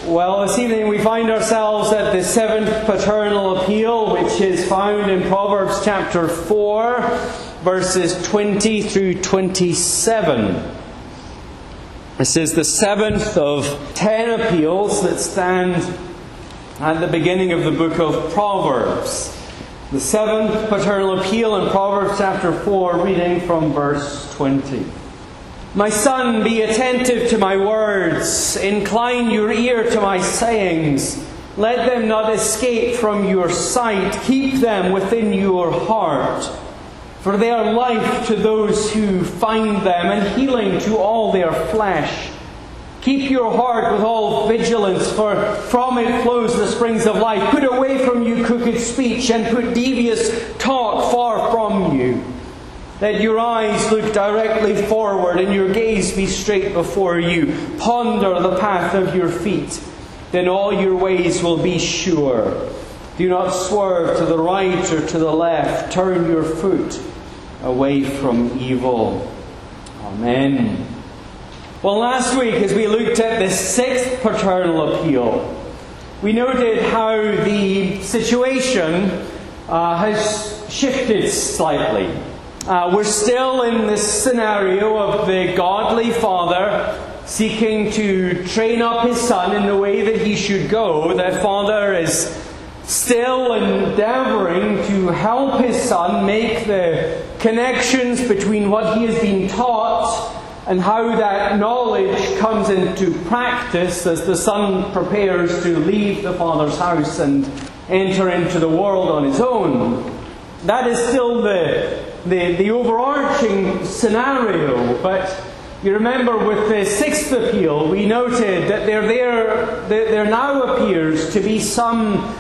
Well, this evening we find ourselves at the seventh paternal appeal, which is found in Proverbs chapter 4, verses 20 through 27. This is the seventh of 10 appeals that stand at the beginning of the book of Proverbs. The seventh paternal appeal in Proverbs chapter 4, reading from verse 20. My son, be attentive to my words. Incline your ear to my sayings. Let them not escape from your sight. Keep them within your heart. For they are life to those who find them, and healing to all their flesh. Keep your heart with all vigilance, for from it flows the springs of life. Put away from you crooked speech, and put devious talk far from you. Let your eyes look directly forward, and your gaze be straight before you. Ponder the path of your feet, then all your ways will be sure. Do not swerve to the right or to the left. Turn your foot away from evil. Amen. Well, last week, as we looked at the sixth paternal appeal, we noted how the situation has shifted slightly. We're still in this scenario of the godly father seeking to train up his son in the way that he should go. That father is still endeavouring to help his son make the connections between what he has been taught and how that knowledge comes into practice as the son prepares to leave the father's house and enter into the world on his own. That is still the overarching scenario, but you remember with the sixth appeal we noted that there now appears to be some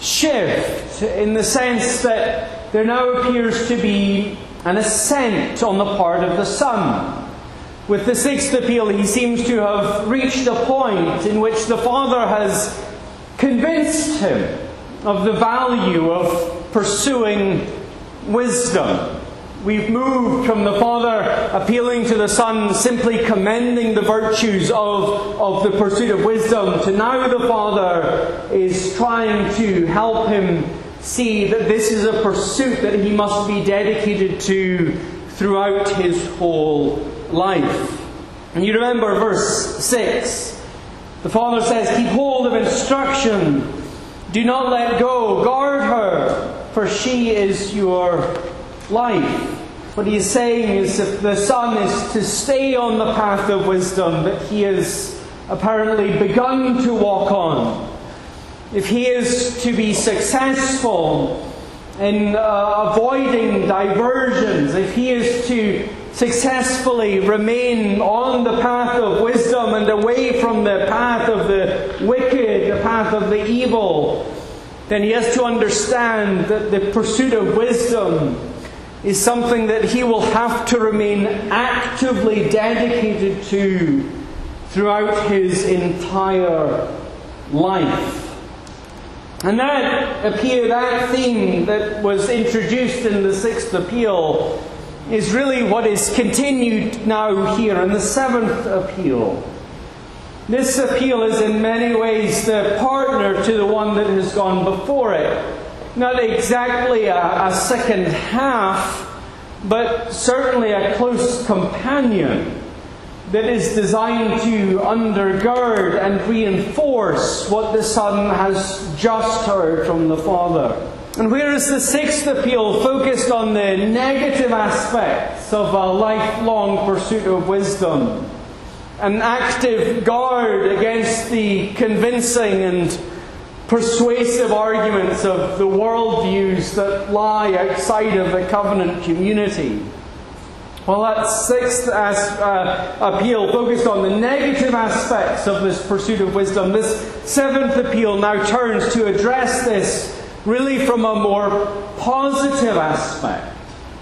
shift, in the sense that there now appears to be an assent on the part of the son. With the sixth appeal, he seems to have reached a point in which the father has convinced him of the value of pursuing wisdom. We've moved from the father appealing to the son, simply commending the virtues of the pursuit of wisdom, to now the father is trying to help him see that this is a pursuit that he must be dedicated to throughout his whole life. And you remember verse 6. The father says, keep hold of instruction. Do not let go. Guard her, for she is your life. What he is saying is, if the son is to stay on the path of wisdom that he has apparently begun to walk on, if he is to be successful in avoiding diversions, if he is to successfully remain on the path of wisdom and away from the path of the wicked, the path of the evil, then he has to understand that the pursuit of wisdom is something that he will have to remain actively dedicated to throughout his entire life. And that theme that was introduced in the sixth appeal is really what is continued now here in the seventh appeal. This appeal is in many ways the partner to the one that has gone before it. Not exactly a second half, but certainly a close companion that is designed to undergird and reinforce what the son has just heard from the father. And whereas the sixth appeal focused on the negative aspects of a lifelong pursuit of wisdom, an active guard against the convincing and persuasive arguments of the worldviews that lie outside of the covenant community, well, that sixth appeal focused on the negative aspects of this pursuit of wisdom. This seventh appeal now turns to address this really from a more positive aspect,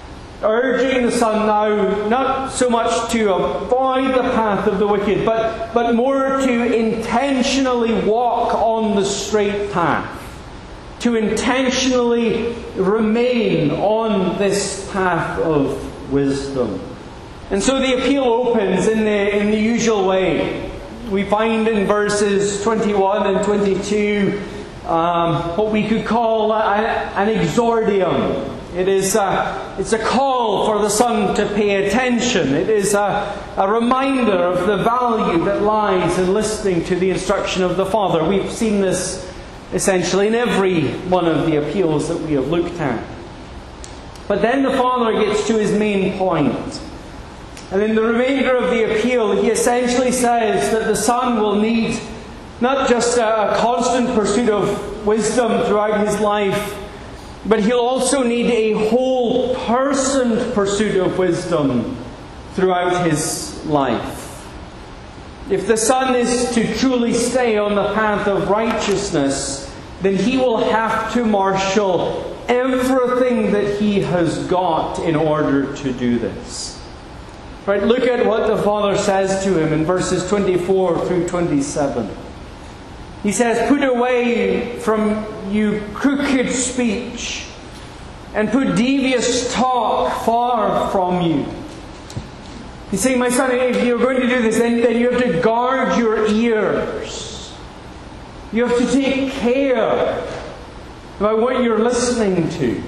urging the son now not so much to avoid the path of the wicked, but more to intentionally walk on the straight path, to intentionally remain on this path of wisdom. And so the appeal opens in the usual way. We find in verses 21 and 22 what we could call an exordium. It's a call for the son to pay attention. It is a reminder of the value that lies in listening to the instruction of the father. We've seen this essentially in every one of the appeals that we have looked at. But then the father gets to his main point. And in the remainder of the appeal, he essentially says that the son will need not just a constant pursuit of wisdom throughout his life, but he'll also need a whole-personed pursuit of wisdom throughout his life. If the son is to truly stay on the path of righteousness, then he will have to marshal everything that he has got in order to do this. Right, look at what the father says to him in verses 24 through 27. He says, "Put away from you crooked speech, and put devious talk far from you." He's saying, my son, if you're going to do this, then you have to guard your ears. You have to take care about what you're listening to.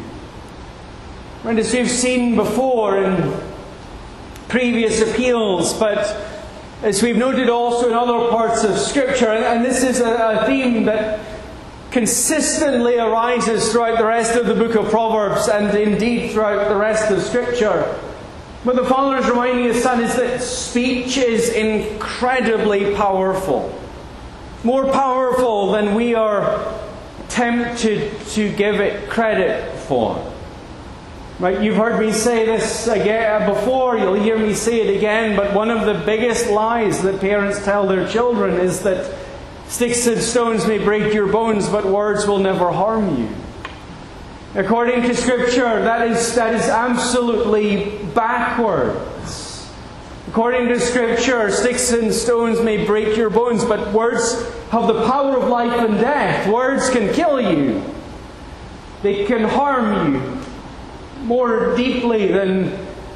And as we've seen before in previous appeals, but as we've noted also in other parts of Scripture, and this is a theme that consistently arises throughout the rest of the book of Proverbs and indeed throughout the rest of Scripture. What the father is reminding his son is that speech is incredibly powerful. More powerful than we are tempted to give it credit for. Right, you've heard me say this again before, you'll hear me say it again, but one of the biggest lies that parents tell their children is that sticks and stones may break your bones, but words will never harm you. According to Scripture, that is absolutely backwards. According to Scripture, sticks and stones may break your bones, but words have the power of life and death. Words can kill you. They can harm you more deeply than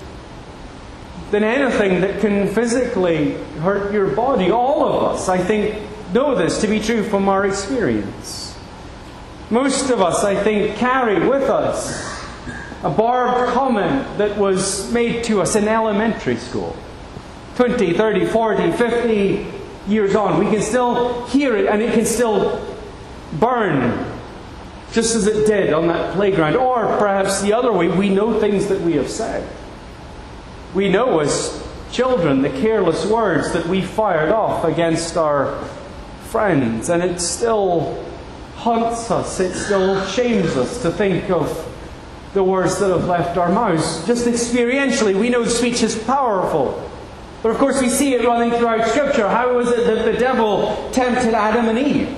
anything that can physically hurt your body. All of us, I think, know this to be true from our experience. Most of us, I think, carry with us a barbed comment that was made to us in elementary school. 20, 30, 40, 50 years on. We can still hear it and it can still burn just as it did on that playground. Or perhaps the other way, we know things that we have said. We know as children the careless words that we fired off against our friends, and it still haunts us, it still shames us to think of the words that have left our mouths. Just experientially, we know speech is powerful. But of course we see it running throughout Scripture. How was it that the devil tempted Adam and Eve?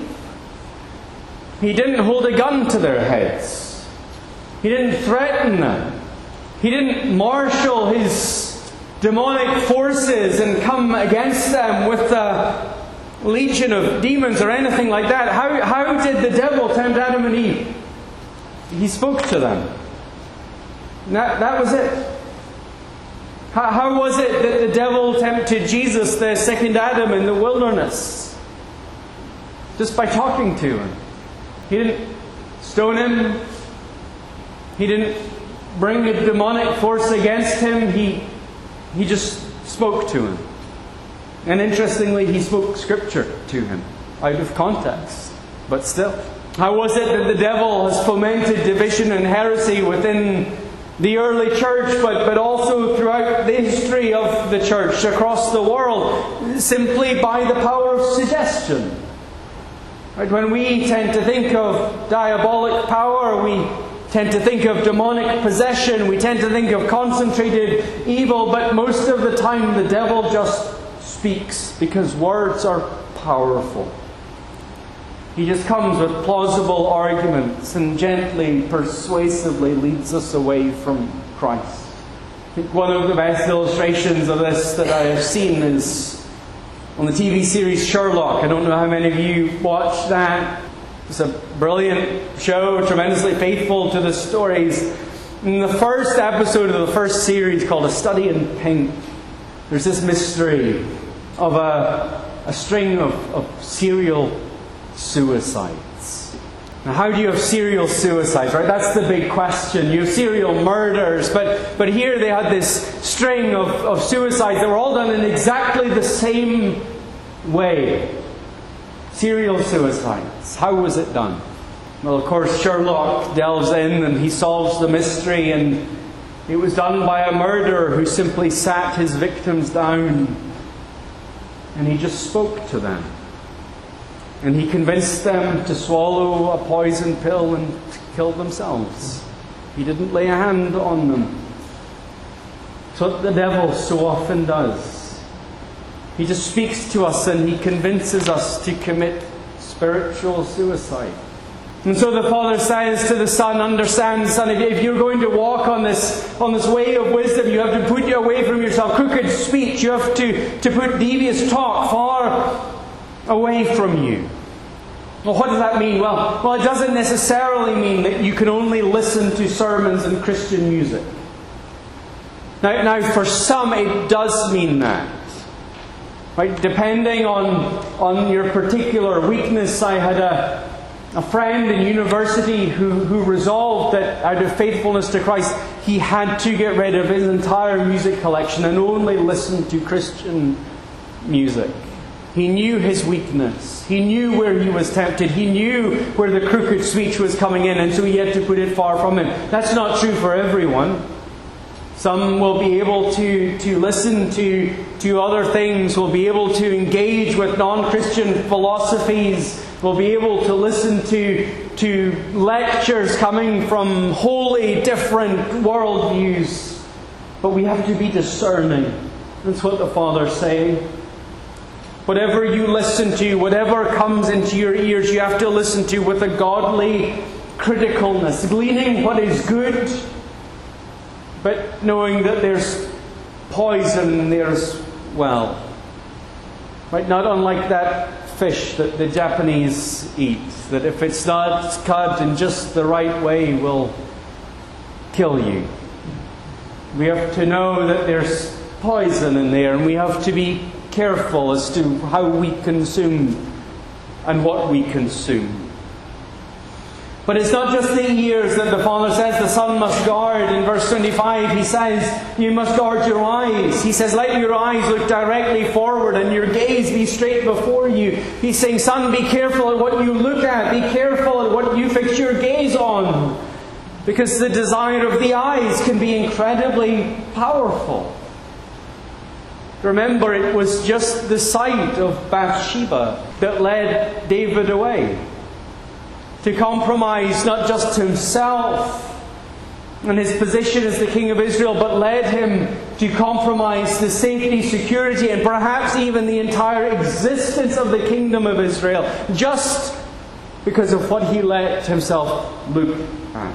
He didn't hold a gun to their heads. He didn't threaten them. He didn't marshal his demonic forces and come against them with a legion of demons or anything like that. How did the devil tempt Adam and Eve? He spoke to them. That was it. How was it that the devil tempted Jesus, the second Adam, in the wilderness? Just by talking to him. He didn't stone him. He didn't bring a demonic force against him. He just spoke to him. And interestingly, he spoke Scripture to him, out of context, but still. How was it that the devil has fomented division and heresy within the early church, but also throughout the history of the church across the world, simply by the power of suggestion? Right? When we tend to think of diabolic power, we tend to think of demonic possession, we tend to think of concentrated evil, but most of the time the devil just speaks because words are powerful. He just comes with plausible arguments and gently, persuasively leads us away from Christ. I think one of the best illustrations of this that I have seen is on the TV series Sherlock. I don't know how many of you watched that. It's a brilliant show, tremendously faithful to the stories. In the first episode of the first series, called A Study in Pink, there's this mystery of a a string of serial suicides. Now, how do you have serial suicides, right? That's the big question. You have serial murders, but here they had this string of suicides that were all done in exactly the same way. Serial suicides. How was it done? Well, of course, Sherlock delves in and he solves the mystery, and it was done by a murderer who simply sat his victims down and he just spoke to them. And he convinced them to swallow a poison pill and to kill themselves. He didn't lay a hand on them. It's what the devil so often does. He just speaks to us and he convinces us to commit spiritual suicide. And so the Father says to the Son, understand, Son, if you're going to walk on this way of wisdom, you have to put away from yourself crooked speech. You have to put devious talk far away from you. Well, what does that mean? Well, it doesn't necessarily mean that you can only listen to sermons and Christian music. Now for some it does mean that. Right? Depending on your particular weakness, I had a friend in university who resolved that out of faithfulness to Christ, he had to get rid of his entire music collection and only listen to Christian music. He knew his weakness. He knew where he was tempted. He knew where the crooked speech was coming in, and so he had to put it far from him. That's not true for everyone. Some will be able to listen to other things, will be able to engage with non-Christian philosophies, will be able to listen to lectures coming from wholly different worldviews. But we have to be discerning. That's what the Father's saying. Whatever you listen to, whatever comes into your ears, you have to listen to with a godly criticalness, gleaning what is good, but knowing that there's poison and there's, well, right, not unlike that fish that the Japanese eat, that if it's not cut in just the right way will kill you. We have to know that there's poison in there, and we have to be careful as to how we consume and what we consume. But it's not just the ears that the Father says the Son must guard. In verse 25 he says, you must guard your eyes. He says, let your eyes look directly forward and your gaze be straight before you. He's saying, Son, be careful at what you look at. Be careful at what you fix your gaze on. Because the desire of the eyes can be incredibly powerful. Remember, it was just the sight of Bathsheba that led David away. To compromise not just himself and his position as the king of Israel, but led him to compromise the safety, security, and perhaps even the entire existence of the kingdom of Israel, just because of what he let himself look at.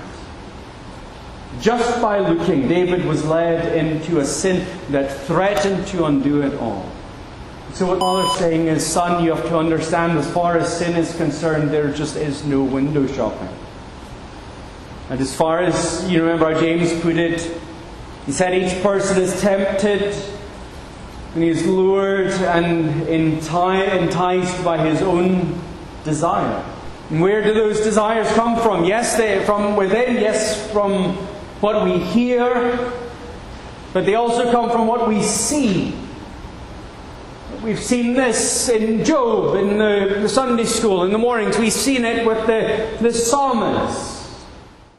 Just by looking, David was led into a sin that threatened to undo it all. So what Father's saying is, Son, you have to understand, as far as sin is concerned, there just is no window shopping. And as far as, you remember how James put it, he said each person is tempted and he is lured and enticed by his own desire. And where do those desires come from? Yes, they're from within, yes, from what we hear, but they also come from what we see. We've seen this in Job, in the Sunday school, in the mornings. We've seen it with the psalmist.